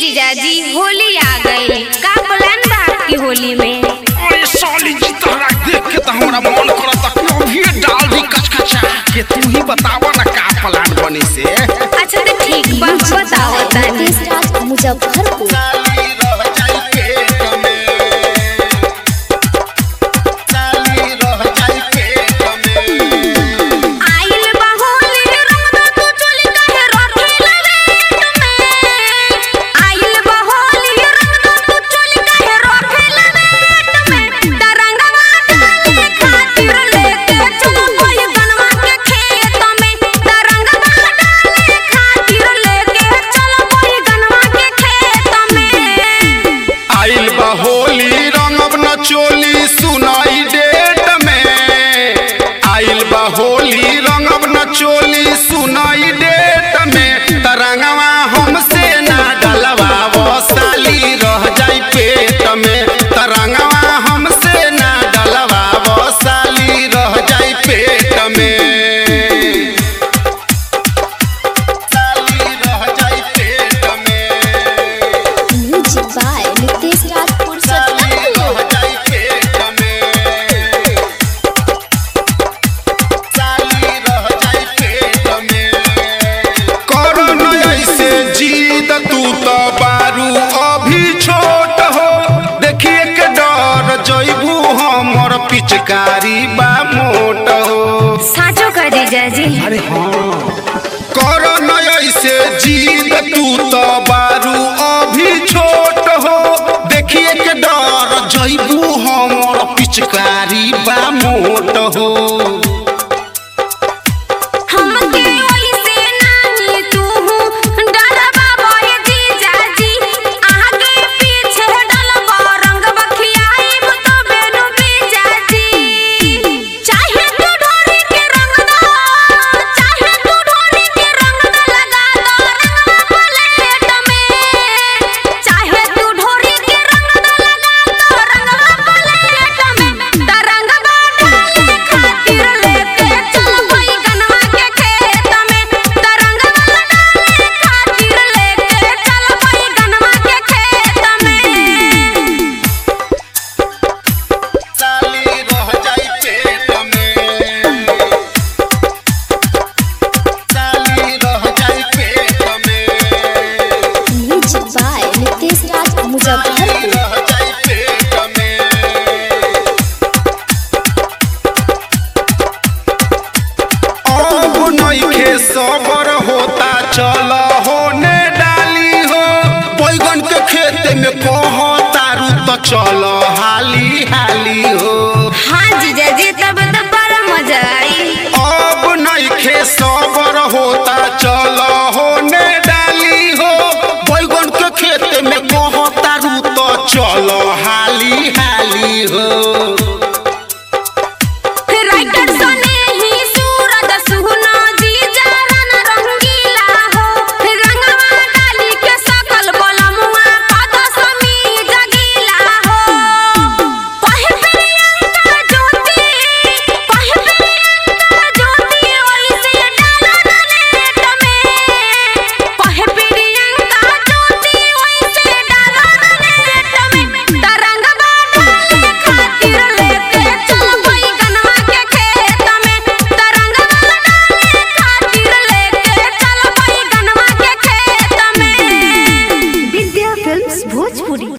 जीजाजी होली आ गई, का प्लान बा आपकी होली में? अरे साली जी तोरा देख के तो हमरा मन करता कि अभी डाल दी कचकचा के। तू ही बतावा ना का प्लान बनी से। अच्छा तो ठीक बा, बताओ तानी। मुजफ्फरपुर चोली सुनाई डेट में आइल बा होली रंगब न चोली सुनाई डेट में तरंगवा हमसे ना डलवावो साली रह जाई पेट में। तरंगवा हमसे ना डलवावो साली रह जाई पेट में। साली रह जाई पेट में। म्यूजिक बाय नितेश राजपुर तू तो बारू अभी छोट हो, देखिए के डर जइबू हमर पिचकारी बा मोट हो। साचो का जीजाजी? अरे हाँ करो न ऐसे जीद, तू तो बारू अभी छोट हो, देखिए के डर जइबू हमर पिचकारी बा मोट हो। सबर होता चल होने डाली हो, बैगन के खेत में कहो तारू तो चल हाली हाली हो। हाँ जीजाजी तब तो बड़ा मजा आई। अब नहीं खे सबर होता चल होने डाली हो, बैगन के खेत में कहो तारू तो चल हाली हाली हो।